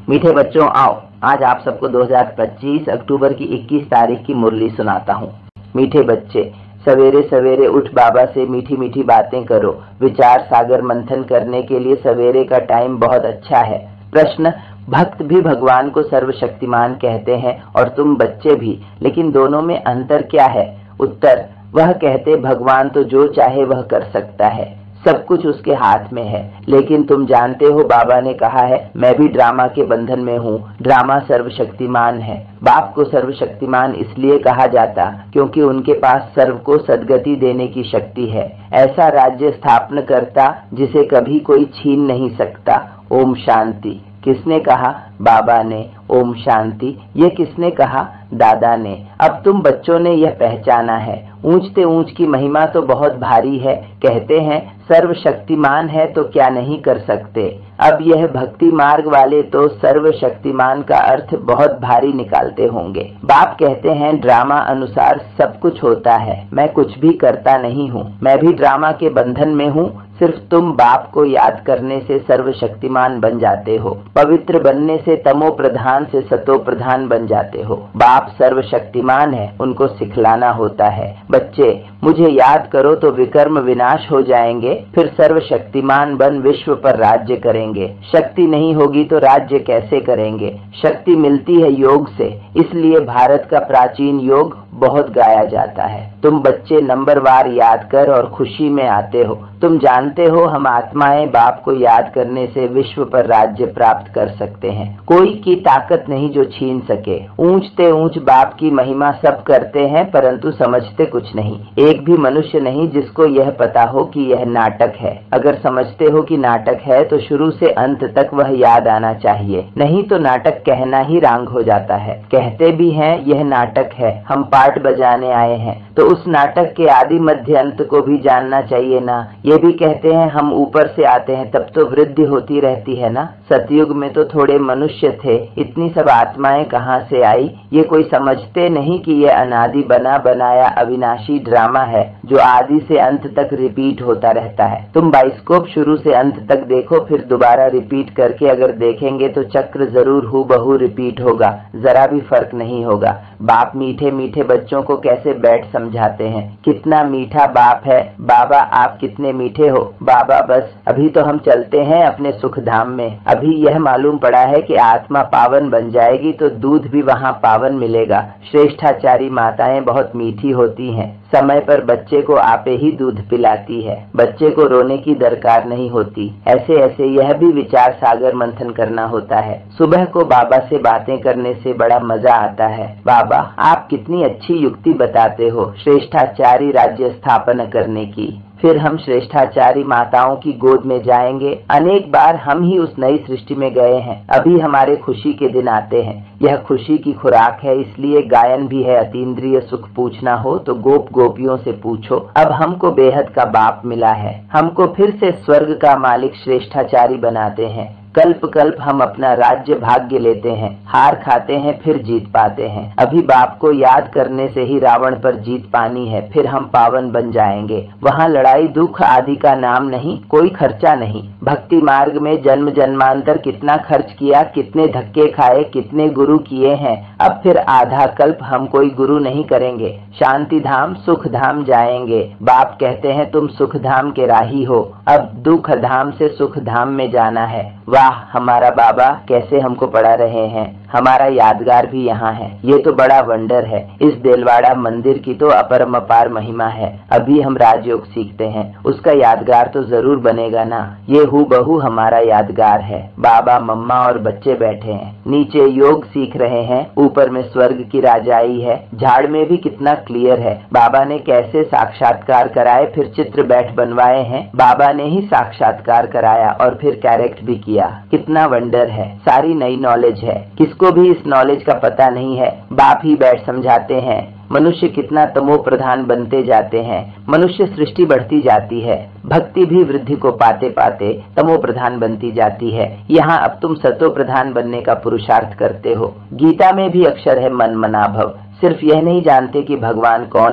मीठे बच्चों आओ, आज आप सबको 2025 अक्टूबर की 21 तारीख की मुरली सुनाता हूँ। मीठे बच्चे, सवेरे सवेरे उठ बाबा से मीठी मीठी बातें करो। विचार सागर मंथन करने के लिए सवेरे का टाइम बहुत अच्छा है। प्रश्न, भक्त भी भगवान को सर्वशक्तिमान कहते हैं और तुम बच्चे भी, लेकिन दोनों में अंतर क्या है? उत्तर, वह कहते भगवान तो जो चाहे वह कर सकता है, सब कुछ उसके हाथ में है। लेकिन तुम जानते हो बाबा ने कहा है मैं भी ड्रामा के बंधन में हूँ, ड्रामा सर्वशक्तिमान है। बाप को सर्वशक्तिमान इसलिए कहा जाता क्योंकि उनके पास सर्व को सद्गति देने की शक्ति है। ऐसा राज्य स्थापना करता जिसे कभी कोई छीन नहीं सकता। ओम शांति। किसने कहा? बाबा ने। ओम शांति। ये किसने कहा? दादा ने। अब तुम बच्चों ने यह पहचाना है। ऊंचते ऊंच की महिमा तो बहुत भारी है। कहते हैं सर्वशक्तिमान है तो क्या नहीं कर सकते। अब यह भक्ति मार्ग वाले तो सर्वशक्तिमान का अर्थ बहुत भारी निकालते होंगे। बाप कहते हैं ड्रामा अनुसार सब कुछ होता है, मैं कुछ भी करता नहीं हूँ। मैं भी ड्रामा के बंधन में हूँ। सिर्फ तुम बाप को याद करने से सर्वशक्तिमान बन जाते हो। पवित्र बनने से तमो प्रधान से सतो प्रधान बन जाते हो। बाप सर्वशक्तिमान है, उनको सिखलाना होता है। बच्चे, मुझे याद करो तो विकर्म विनाश हो जाएंगे, फिर सर्वशक्तिमान बन विश्व पर राज्य करेंगे। शक्ति नहीं होगी तो राज्य कैसे करेंगे? शक्ति मिलती है योग से, इसलिए भारत का प्राचीन योग बहुत गाया जाता है। तुम बच्चे नंबरवार याद कर और खुशी में आते हो। तुम जानते हो हम आत्माएं बाप को याद करने से विश्व पर राज्य प्राप्त कर सकते हैं। कोई की ताकत नहीं जो छीन सके। ऊंचते ऊंच बाप की महिमा सब करते हैं परंतु समझते कुछ नहीं। एक भी मनुष्य नहीं जिसको यह पता हो कि यह नाटक है। अगर समझते हो कि नाटक है तो शुरू से अंत तक वह याद आना चाहिए, नहीं तो नाटक कहना ही रांग हो जाता है। कहते भी हैं यह नाटक है, हम पार्ट बजाने आए हैं, तो उस नाटक के आदि मध्य अंत को भी जानना चाहिए ना। ये भी कहते हैं हम ऊपर से आते हैं, तब तो वृद्धि होती रहती है ना। सतयुग में तो थोड़े मनुष्य थे, इतनी सब आत्माएं कहाँ से आई? ये कोई समझते नहीं कि ये अनादि बना बनाया अविनाशी ड्रामा है जो आदि से अंत तक रिपीट होता रहता है। तुम बाइस्कोप शुरू से अंत तक देखो, फिर दोबारा रिपीट करके अगर देखेंगे तो चक्र जरूर हूबहू रिपीट होगा, जरा भी फर्क नहीं होगा। बाप मीठे मीठे बच्चों को कैसे बैठ समझाते हैं, कितना मीठा बाप है। बाबा आप कितने मीठे हो। बाबा बस अभी तो हम चलते हैं अपने सुख धाम में। अभी यह मालूम पड़ा है कि आत्मा पावन बन जाएगी तो दूध भी वहाँ पावन मिलेगा। श्रेष्ठाचारी माताएं बहुत मीठी होती हैं, समय पर बच्चे को आपे ही दूध पिलाती है। बच्चे को रोने की दरकार नहीं होती। ऐसे ऐसे यह भी विचार सागर मंथन करना होता है। सुबह को बाबा से बातें करने से बड़ा मजा आता है। बाबा आप कितनी अच्छी युक्ति बताते हो श्रेष्ठाचारी राज्य स्थापना करने की। फिर हम श्रेष्ठाचारी माताओं की गोद में जाएंगे। अनेक बार हम ही उस नई सृष्टि में गए हैं। अभी हमारे खुशी के दिन आते हैं। यह खुशी की खुराक है, इसलिए गायन भी है। अतीन्द्रिय सुख पूछना हो तो गोप गोपियों से पूछो। अब हमको बेहद का बाप मिला है, हमको फिर से स्वर्ग का मालिक श्रेष्ठाचारी बनाते हैं। कल्प कल्प हम अपना राज्य भाग्य लेते हैं, हार खाते हैं फिर जीत पाते हैं। अभी बाप को याद करने से ही रावण पर जीत पानी है, फिर हम पावन बन जाएंगे। वहाँ लड़ाई दुख आदि का नाम नहीं, कोई खर्चा नहीं। भक्ति मार्ग में जन्म जन्मांतर कितना खर्च किया, कितने धक्के खाए, कितने गुरु किए हैं। अब फिर आधा कल्प हम कोई गुरु नहीं करेंगे, शांति धाम सुख धाम जाएंगे। बाप कहते हैं तुम सुख धाम के राही हो, अब दुख धाम से सुख धाम में जाना है। वाह हमारा बाबा कैसे हमको पढ़ा रहे हैं। हमारा यादगार भी यहाँ है। ये तो बड़ा वंडर है। इस देलवाड़ा मंदिर की तो अपरम अपार महिमा है। अभी हम राजयोग सीखते हैं, उसका यादगार तो जरूर बनेगा ना। ये हूबहू हमारा यादगार है। बाबा मम्मा और बच्चे बैठे हैं, नीचे योग सीख रहे हैं, ऊपर में स्वर्ग की राजाई है। झाड़ में भी कितना क्लियर है। बाबा ने कैसे साक्षात्कार कराए, फिर चित्र बैठ बनवाए हैं। बाबा ने ही साक्षात्कार कराया और फिर कैरेक्ट भी किया। कितना वंडर है। सारी नई नॉलेज है, किसको भी इस नॉलेज का पता नहीं है। बाप ही बैठ समझाते हैं। मनुष्य कितना तमो प्रधान बनते जाते हैं, मनुष्य सृष्टि बढ़ती जाती है। भक्ति भी वृद्धि को पाते पाते तमो प्रधान बनती जाती है। यहाँ अब तुम सतो प्रधान बनने का पुरुषार्थ करते हो। गीता में भी अक्षर है मन मना भव। सिर्फ यह नहीं जानते कि भगवान कौन है।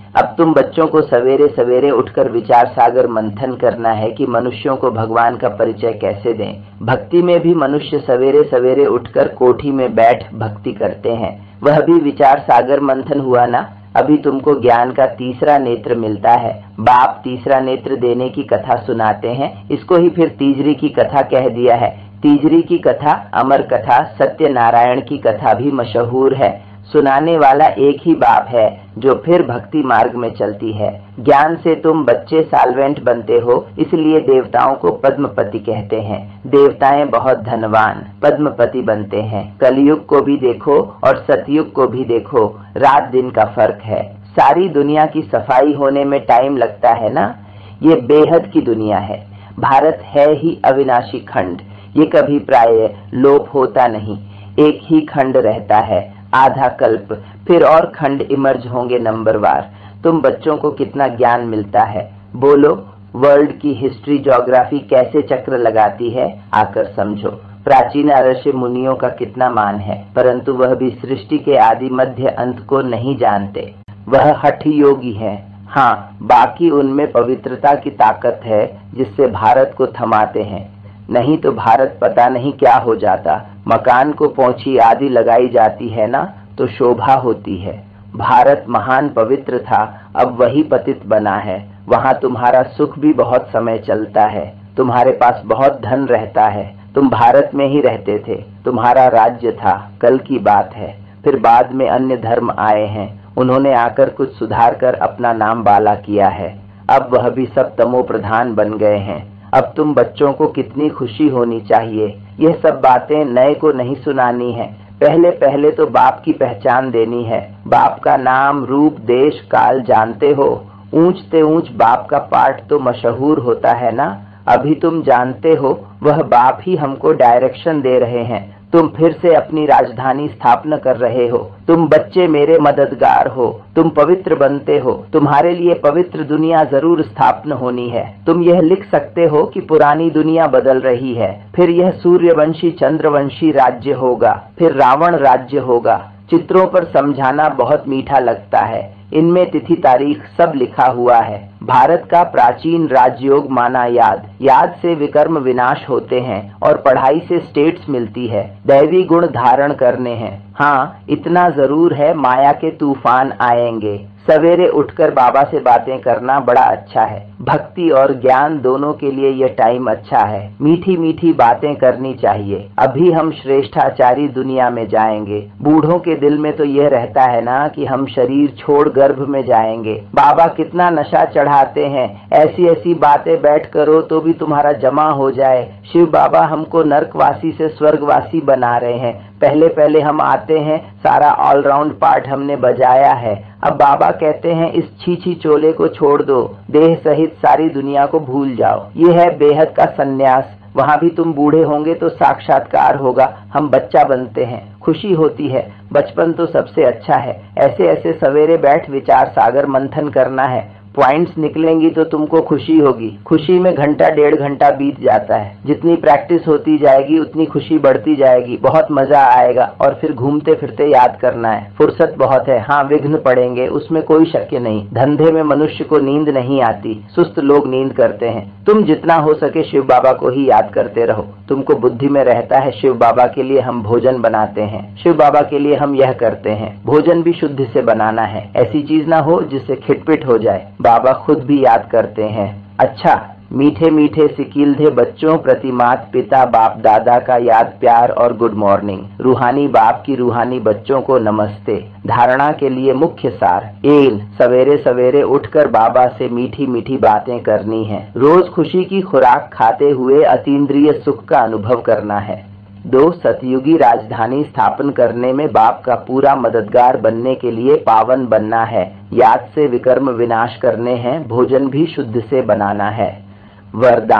अब तुम बच्चों को सवेरे सवेरे उठकर विचार सागर मंथन करना है कि मनुष्यों को भगवान का परिचय कैसे दें। भक्ति में भी मनुष्य सवेरे सवेरे उठकर कोठी में बैठ भक्ति करते हैं, वह भी विचार सागर मंथन हुआ ना। अभी तुमको ज्ञान का तीसरा नेत्र मिलता है। बाप तीसरा नेत्र देने की कथा सुनाते हैं, इसको ही फिर तीजरी की कथा कह दिया है। तीजरी की कथा अमर कथा सत्यनारायण की कथा भी मशहूर है। सुनाने वाला एक ही बाप है जो फिर भक्ति मार्ग में चलती है। ज्ञान से तुम बच्चे साल्वेंट बनते हो, इसलिए देवताओं को पद्मपति कहते हैं। देवताएं बहुत धनवान पद्मपति बनते हैं। कलयुग को भी देखो और सतयुग को भी देखो, रात दिन का फर्क है। सारी दुनिया की सफाई होने में टाइम लगता है ना। ये बेहद की दुनिया है। भारत है ही अविनाशी खंड, ये कभी प्राय लोप होता नहीं, एक ही खंड रहता है। आधा कल्प फिर और खंड इमर्ज होंगे नंबरवार। तुम बच्चों को कितना ज्ञान मिलता है, बोलो। वर्ल्ड की हिस्ट्री ज्योग्राफी कैसे चक्र लगाती है, आकर समझो। प्राचीन ऋषि मुनियों का कितना मान है, परंतु वह भी सृष्टि के आदि मध्य अंत को नहीं जानते। वह हठ योगी है। हाँ, बाकी उनमें पवित्रता की ताकत है जिससे भारत को थमाते हैं, नहीं तो भारत पता नहीं क्या हो जाता। मकान को पोंछी आदि लगाई जाती है ना तो शोभा होती है। भारत महान पवित्र था, अब वही पतित बना है। वहाँ तुम्हारा सुख भी बहुत समय चलता है, तुम्हारे पास बहुत धन रहता है। तुम भारत में ही रहते थे, तुम्हारा राज्य था, कल की बात है। फिर बाद में अन्य धर्म आए हैं, उन्होंने आकर कुछ सुधार कर अपना नाम बाला किया है। अब वह भी सब तमो प्रधान बन गए हैं। अब तुम बच्चों को कितनी खुशी होनी चाहिए। यह सब बातें नए को नहीं सुनानी है, पहले पहले तो बाप की पहचान देनी है। बाप का नाम रूप देश काल जानते हो। ऊंचते ऊंच बाप का पाठ तो मशहूर होता है ना। अभी तुम जानते हो वह बाप ही हमको डायरेक्शन दे रहे हैं। तुम फिर से अपनी राजधानी स्थापना कर रहे हो। तुम बच्चे मेरे मददगार हो, तुम पवित्र बनते हो। तुम्हारे लिए पवित्र दुनिया जरूर स्थापना होनी है। तुम यह लिख सकते हो कि पुरानी दुनिया बदल रही है, फिर यह सूर्यवंशी चंद्रवंशी राज्य होगा, फिर रावण राज्य होगा। चित्रों पर समझाना बहुत मीठा लगता है, इनमें तिथि तारीख सब लिखा हुआ है। भारत का प्राचीन राजयोग माना याद, याद से विकर्म विनाश होते हैं और पढ़ाई से स्टेट्स मिलती है, दैवी गुण धारण करने हैं। हाँ, इतना जरूर है माया के तूफान आएंगे। सवेरे उठकर बाबा से बातें करना बड़ा अच्छा है। भक्ति और ज्ञान दोनों के लिए यह टाइम अच्छा है। मीठी मीठी बातें करनी चाहिए। अभी हम श्रेष्ठाचारी दुनिया में जाएंगे। बूढ़ों के दिल में तो यह रहता है ना कि हम शरीर छोड़ गर्भ में जाएंगे। बाबा कितना नशा चढ़ाते हैं, ऐसी ऐसी बातें बैठ करो तो भी तुम्हारा जमा हो जाए। शिव बाबा हमको नरकवासी से स्वर्गवासी बना रहे हैं। पहले पहले हम आते हैं, सारा ऑलराउंड पार्ट हमने बजाया है। अब बाबा कहते हैं इस छीछी चोले को छोड़ दो, देह सहित सारी दुनिया को भूल जाओ। ये है बेहद का सन्यास। वहाँ भी तुम बूढ़े होंगे तो साक्षात्कार होगा। हम बच्चा बनते हैं, खुशी होती है। बचपन तो सबसे अच्छा है। ऐसे ऐसे सवेरे बैठ विचार सागर मंथन करना है। पॉइंट्स निकलेंगी तो तुमको खुशी होगी। खुशी में घंटा डेढ़ घंटा बीत जाता है। जितनी प्रैक्टिस होती जाएगी उतनी खुशी बढ़ती जाएगी। बहुत मजा आएगा और फिर घूमते फिरते याद करना है। फुर्सत बहुत है। हाँ, विघ्न पड़ेंगे, उसमें कोई शक नहीं। धंधे में मनुष्य को नींद नहीं आती, सुस्त लोग नींद करते हैं। तुम जितना हो सके शिव बाबा को ही याद करते रहो। तुमको बुद्धि में रहता है शिव बाबा के लिए हम भोजन बनाते हैं, शिव बाबा के लिए हम यह करते हैं। भोजन भी शुद्ध से बनाना है, ऐसी चीज ना हो जिससे खिटपिट हो जाए। बाबा खुद भी याद करते हैं। अच्छा, मीठे मीठे सिकीलधे बच्चों प्रति मात पिता बाप दादा का याद प्यार और गुड मॉर्निंग। रूहानी बाप की रूहानी बच्चों को नमस्ते। धारणा के लिए मुख्य सार 1, सवेरे सवेरे उठकर बाबा से मीठी मीठी बातें करनी है। रोज खुशी की खुराक खाते हुए अतीन्द्रिय सुख का अनुभव करना है। 2, सतयुगी राजधानी स्थापन करने में बाप का पूरा मददगार बनने के लिए पावन बनना है। याद से विकर्म विनाश करने हैं। भोजन भी शुद्ध से बनाना है। वरदान,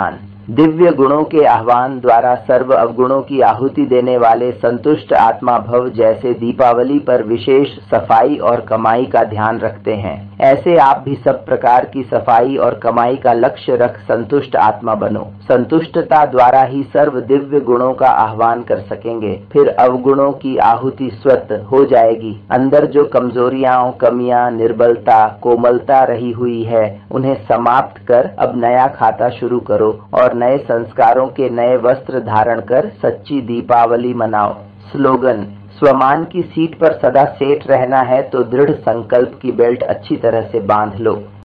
दिव्य गुणों के आह्वान द्वारा सर्व अवगुणों की आहुति देने वाले संतुष्ट आत्मा भव जैसे दीपावली पर विशेष सफाई और कमाई का ध्यान रखते हैं, ऐसे आप भी सब प्रकार की सफाई और कमाई का लक्ष्य रख संतुष्ट आत्मा बनो। संतुष्टता द्वारा ही सर्व दिव्य गुणों का आह्वान कर सकेंगे, फिर अवगुणों की आहुति स्वतः हो जाएगी। अंदर जो कमजोरियां, कमियां, निर्बलता, कोमलता रही हुई है, उन्हें समाप्त कर अब नया खाता शुरू करो और नए संस्कारों के नए वस्त्र धारण कर सच्ची दीपावली मनाओ। स्लोगन: स्वमान की सीट पर सदा सेठ रहना है तो दृढ़ संकल्प की बेल्ट अच्छी तरह से बांध लो।